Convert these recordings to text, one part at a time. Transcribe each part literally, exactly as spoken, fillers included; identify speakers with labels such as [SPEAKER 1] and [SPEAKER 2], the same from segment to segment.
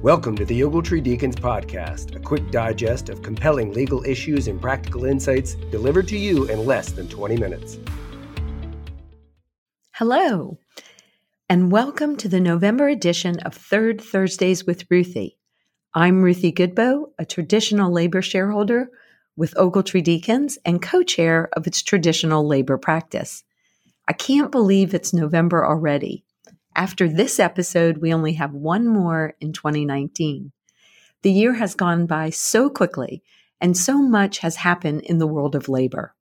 [SPEAKER 1] Welcome to the Ogletree Deacons Podcast, a quick digest of compelling legal issues and practical insights delivered to you in less than twenty minutes.
[SPEAKER 2] Hello, and welcome to the November edition of Third Thursdays with Ruthie. I'm Ruthie Goodboe, a traditional labor shareholder with Ogletree Deacons and co-chair of its traditional labor practice. I can't believe it's November already. After this episode, we only have one more in twenty nineteen. The year has gone by so quickly, and so much has happened in the world of labor.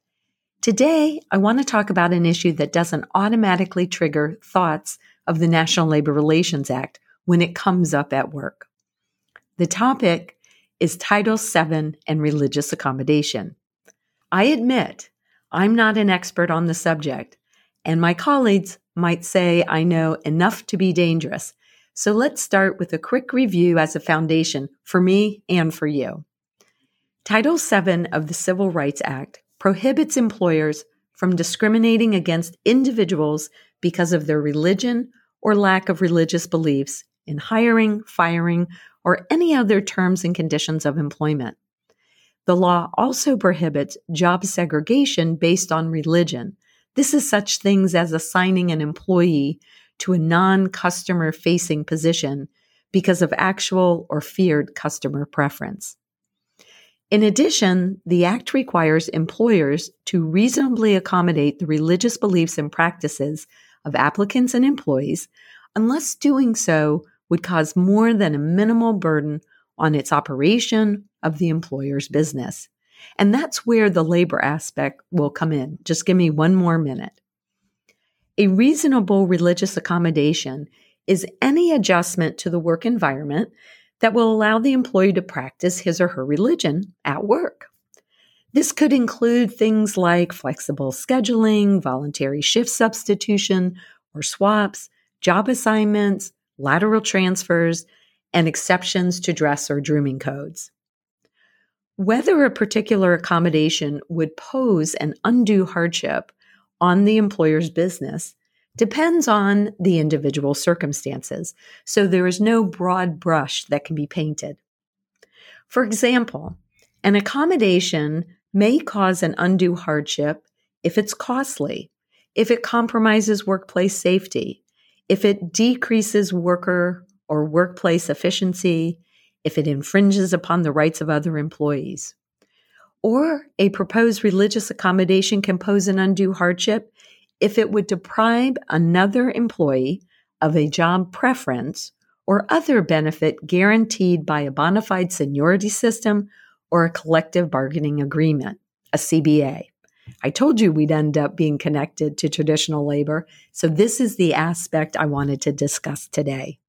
[SPEAKER 2] Today, I want to talk about an issue that doesn't automatically trigger thoughts of the National Labor Relations Act when it comes up at work. The topic is Title seven and religious accommodation. I admit I'm not an expert on the subject, and my colleagues might say I know enough to be dangerous. So let's start with a quick review as a foundation for me and for you. Title seven of the Civil Rights Act prohibits employers from discriminating against individuals because of their religion or lack of religious beliefs in hiring, firing, or any other terms and conditions of employment. The law also prohibits job segregation based on religion. This is such things as assigning an employee to a non-customer facing position because of actual or feared customer preference. In addition, the Act requires employers to reasonably accommodate the religious beliefs and practices of applicants and employees, unless doing so would cause more than a minimal burden on its operation of the employer's business. And that's where the labor aspect will come in. Just give me one more minute. A reasonable religious accommodation is any adjustment to the work environment that will allow the employee to practice his or her religion at work. This could include things like flexible scheduling, voluntary shift substitution or swaps, job assignments, lateral transfers, and exceptions to dress or grooming codes. Whether a particular accommodation would pose an undue hardship on the employer's business depends on the individual circumstances, so there is no broad brush that can be painted. For example, an accommodation may cause an undue hardship if it's costly, if it compromises workplace safety, if it decreases worker or workplace efficiency, if it infringes upon the rights of other employees. Or a proposed religious accommodation can pose an undue hardship if it would deprive another employee of a job preference or other benefit guaranteed by a bona fide seniority system or a collective bargaining agreement, a C B A. I told you we'd end up being connected to traditional labor, so this is the aspect I wanted to discuss today.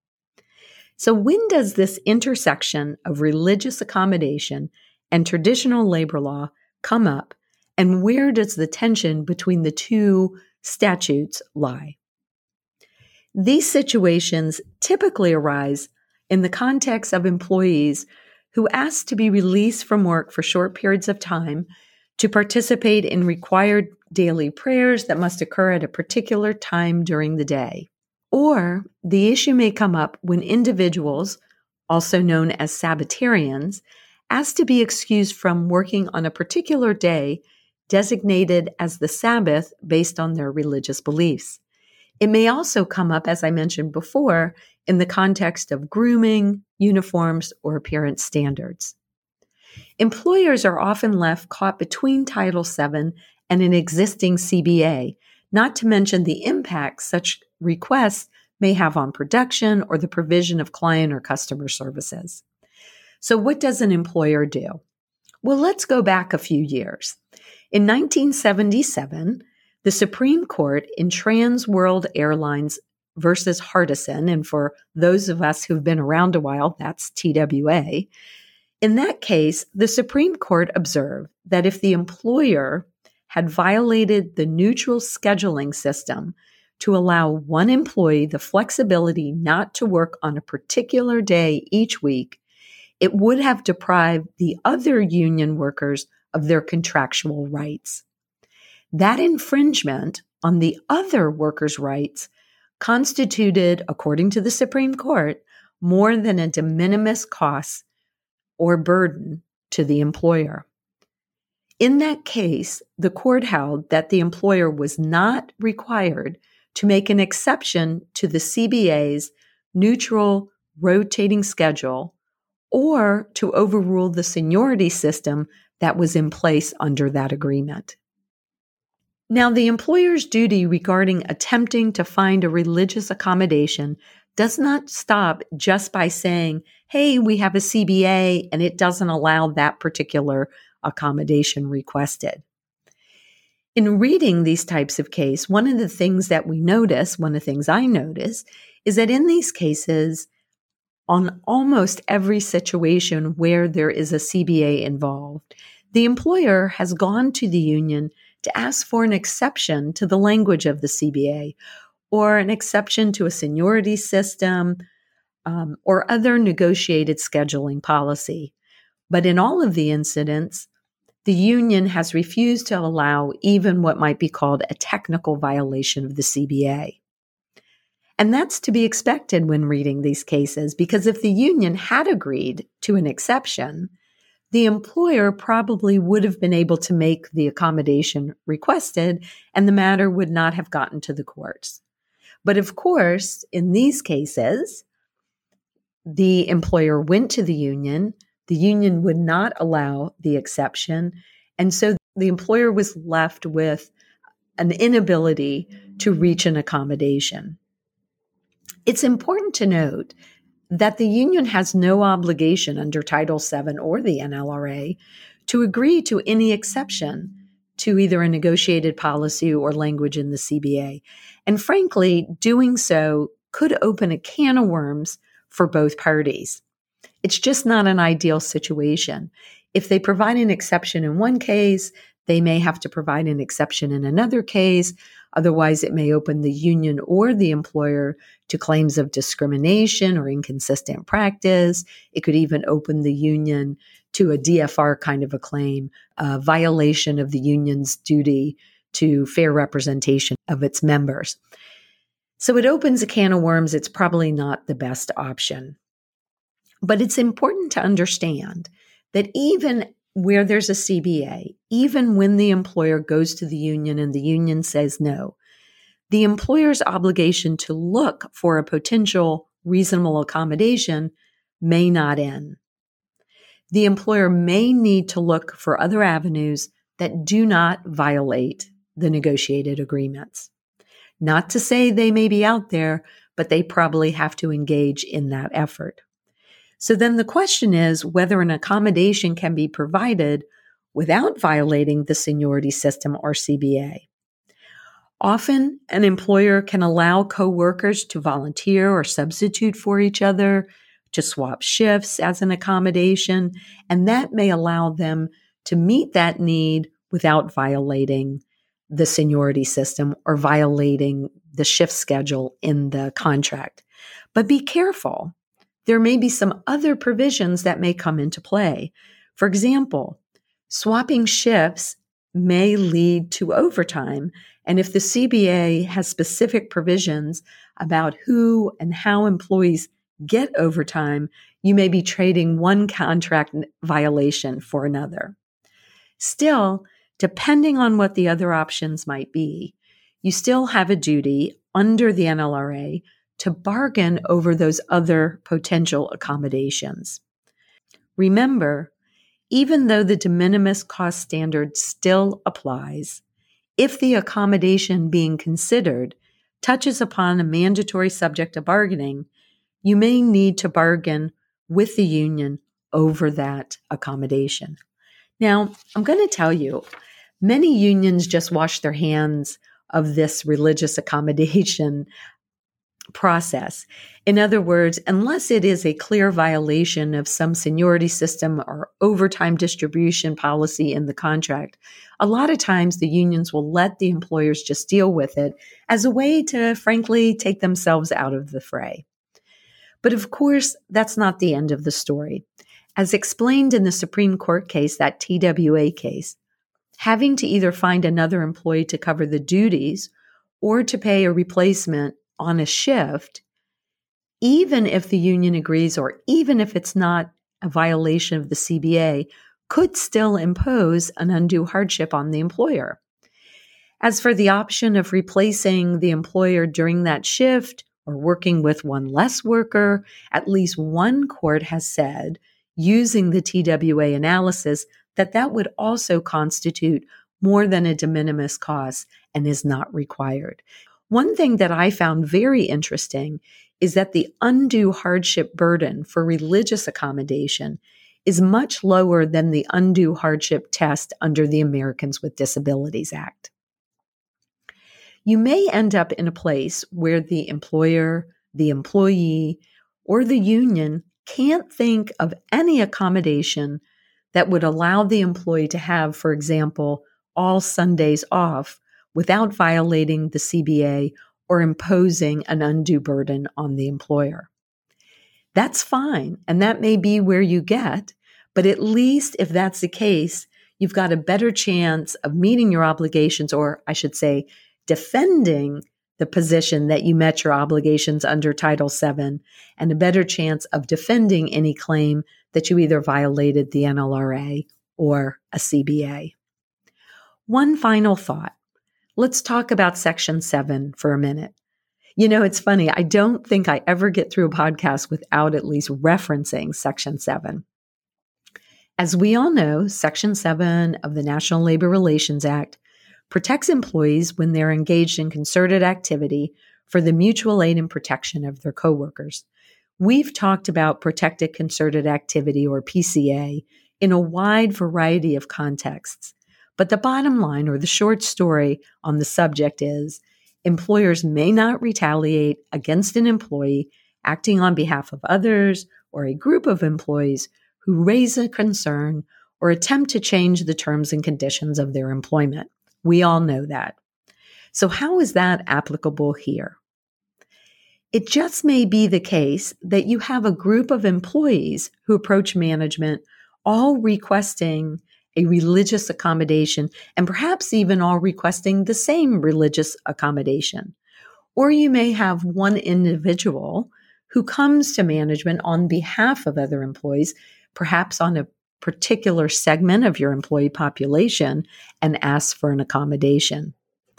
[SPEAKER 2] So when does this intersection of religious accommodation and traditional labor law come up, and where does the tension between the two statutes lie? These situations typically arise in the context of employees who ask to be released from work for short periods of time to participate in required daily prayers that must occur at a particular time during the day. Or the issue may come up when individuals, also known as Sabbatarians, ask to be excused from working on a particular day designated as the Sabbath based on their religious beliefs. It may also come up, as I mentioned before, in the context of grooming, uniforms, or appearance standards. Employers are often left caught between Title seven and an existing C B A, not to mention the impact such requests may have on production or the provision of client or customer services. So what does an employer do? Well, let's go back a few years. In nineteen seventy-seven, the Supreme Court in Trans World Airlines versus Hardison, and for those of us who've been around a while, that's T W A. In that case, the Supreme Court observed that if the employer had violated the neutral scheduling system to allow one employee the flexibility not to work on a particular day each week, it would have deprived the other union workers of their contractual rights. That infringement on the other workers' rights constituted, according to the Supreme Court, more than a de minimis cost or burden to the employer. In that case, the court held that the employer was not required to make an exception to the C B A's neutral rotating schedule or to overrule the seniority system that was in place under that agreement. Now, the employer's duty regarding attempting to find a religious accommodation does not stop just by saying, hey, we have a C B A and it doesn't allow that particular accommodation requested. In reading these types of cases, one of the things that we notice, one of the things I notice, is that in these cases, on almost every situation where there is a C B A involved, the employer has gone to the union to ask for an exception to the language of the C B A or an exception to a seniority system um, or other negotiated scheduling policy. But in all of the incidents, the union has refused to allow even what might be called a technical violation of the C B A. And that's to be expected when reading these cases, because if the union had agreed to an exception, the employer probably would have been able to make the accommodation requested, and the matter would not have gotten to the courts. But of course, in these cases, the employer went to the union, the union would not allow the exception, and so the employer was left with an inability to reach an accommodation. It's important to note that the union has no obligation under Title seven or the N L R A to agree to any exception to either a negotiated policy or language in the C B A. And frankly, doing so could open a can of worms for both parties. It's just not an ideal situation. If they provide an exception in one case, they may have to provide an exception in another case. Otherwise, it may open the union or the employer to claims of discrimination or inconsistent practice. It could even open the union to a D F R kind of a claim, a violation of the union's duty to fair representation of its members. So it opens a can of worms. It's probably not the best option. But it's important to understand that even where there's a C B A, even when the employer goes to the union and the union says no, the employer's obligation to look for a potential reasonable accommodation may not end. The employer may need to look for other avenues that do not violate the negotiated agreements. Not to say they may be out there, but they probably have to engage in that effort. So then the question is whether an accommodation can be provided without violating the seniority system or C B A. Often, an employer can allow coworkers to volunteer or substitute for each other, to swap shifts as an accommodation, and that may allow them to meet that need without violating the seniority system or violating the shift schedule in the contract. But be careful. There may be some other provisions that may come into play. For example, swapping shifts may lead to overtime. And if the C B A has specific provisions about who and how employees get overtime, you may be trading one contract violation for another. Still, depending on what the other options might be, you still have a duty under the N L R A to bargain over those other potential accommodations. Remember, even though the de minimis cost standard still applies, if the accommodation being considered touches upon a mandatory subject of bargaining, you may need to bargain with the union over that accommodation. Now, I'm going to tell you, many unions just wash their hands of this religious accommodation process. In other words, unless it is a clear violation of some seniority system or overtime distribution policy in the contract, a lot of times the unions will let the employers just deal with it as a way to, frankly, take themselves out of the fray. But of course, that's not the end of the story. As explained in the Supreme Court case, that T W A case, having to either find another employee to cover the duties or to pay a replacement on a shift even if the union agrees or even if it's not a violation of the C B A, could still impose an undue hardship on the employer. As for the option of replacing the employer during that shift or working with one less worker, at least one court has said, using the T W A analysis, that that would also constitute more than a de minimis cost and is not required. One thing that I found very interesting is that the undue hardship burden for religious accommodation is much lower than the undue hardship test under the Americans with Disabilities Act. You may end up in a place where the employer, the employee, or the union can't think of any accommodation that would allow the employee to have, for example, all Sundays off without violating the C B A or imposing an undue burden on the employer. That's fine, and that may be where you get, but at least if that's the case, you've got a better chance of meeting your obligations, or I should say, defending the position that you met your obligations under Title seven, and a better chance of defending any claim that you either violated the N L R A or a C B A. One final thought. Let's talk about Section seven for a minute. You know, it's funny. I don't think I ever get through a podcast without at least referencing Section seven. As we all know, Section seven of the National Labor Relations Act protects employees when they're engaged in concerted activity for the mutual aid and protection of their coworkers. We've talked about protected concerted activity, or P C A, in a wide variety of contexts. But the bottom line, or the short story on the subject, is employers may not retaliate against an employee acting on behalf of others or a group of employees who raise a concern or attempt to change the terms and conditions of their employment. We all know that. So how is that applicable here? It just may be the case that you have a group of employees who approach management all requesting a religious accommodation, and perhaps even all requesting the same religious accommodation. Or you may have one individual who comes to management on behalf of other employees, perhaps on a particular segment of your employee population, and asks for an accommodation.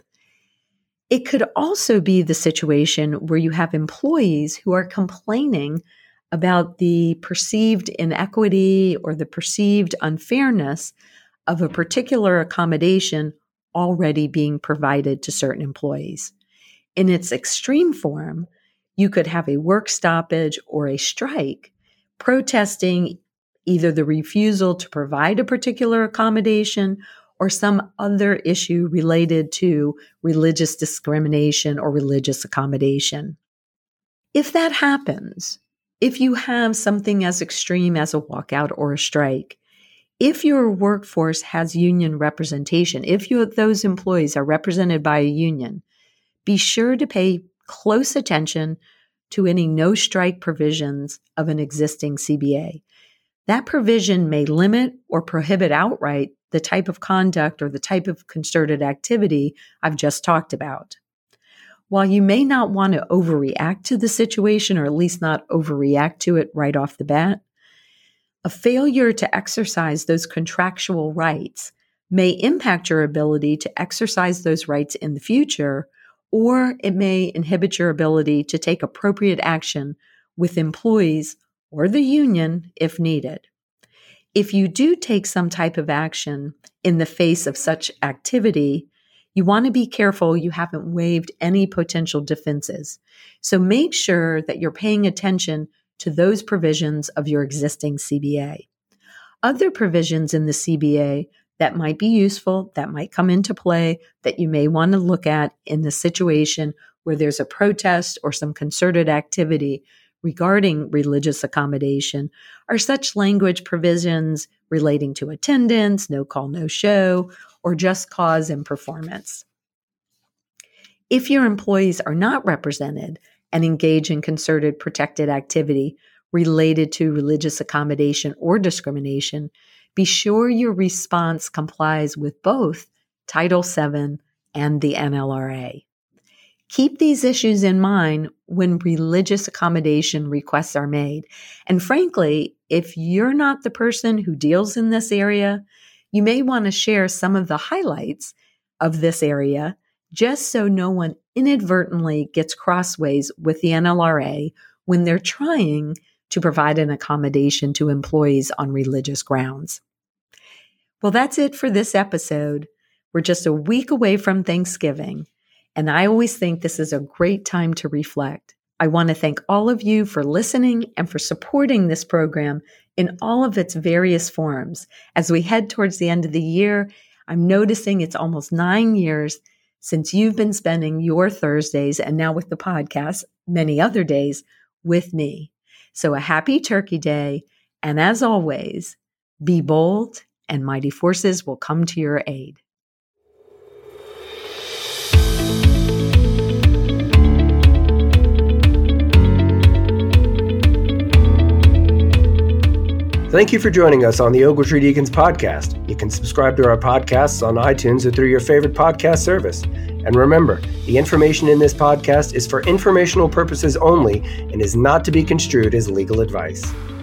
[SPEAKER 2] It could also be the situation where you have employees who are complaining about the perceived inequity or the perceived unfairness of a particular accommodation already being provided to certain employees. In its extreme form, you could have a work stoppage or a strike protesting either the refusal to provide a particular accommodation or some other issue related to religious discrimination or religious accommodation. If that happens, if you have something as extreme as a walkout or a strike, if your workforce has union representation, if you, those employees are represented by a union, be sure to pay close attention to any no-strike provisions of an existing C B A. That provision may limit or prohibit outright the type of conduct or the type of concerted activity I've just talked about. While you may not want to overreact to the situation, or at least not overreact to it right off the bat, a failure to exercise those contractual rights may impact your ability to exercise those rights in the future, or it may inhibit your ability to take appropriate action with employees or the union if needed. If you do take some type of action in the face of such activity, you want to be careful you haven't waived any potential defenses. So make sure that you're paying attention to those provisions of your existing C B A. Other provisions in the C B A that might be useful, that might come into play, that you may want to look at in the situation where there's a protest or some concerted activity regarding religious accommodation, are such language provisions relating to attendance, no call, no show, or just cause and performance. If your employees are not represented and engage in concerted protected activity related to religious accommodation or discrimination, be sure your response complies with both Title seven and the N L R A. Keep these issues in mind when religious accommodation requests are made. And frankly, if you're not the person who deals in this area, you may want to share some of the highlights of this area just so no one inadvertently gets crossways with the N L R A when they're trying to provide an accommodation to employees on religious grounds. Well, that's it for this episode. We're just a week away from Thanksgiving, and I always think this is a great time to reflect. I want to thank all of you for listening and for supporting this program in all of its various forms. As we head towards the end of the year, I'm noticing it's almost nine years since you've been spending your Thursdays, and now with the podcast, many other days, with me. So a happy Turkey Day, and as always, be bold and mighty forces will come to your aid.
[SPEAKER 1] Thank you for joining us on the Ogletree Deacons podcast. You can subscribe to our podcasts on iTunes or through your favorite podcast service. And remember, the information in this podcast is for informational purposes only and is not to be construed as legal advice.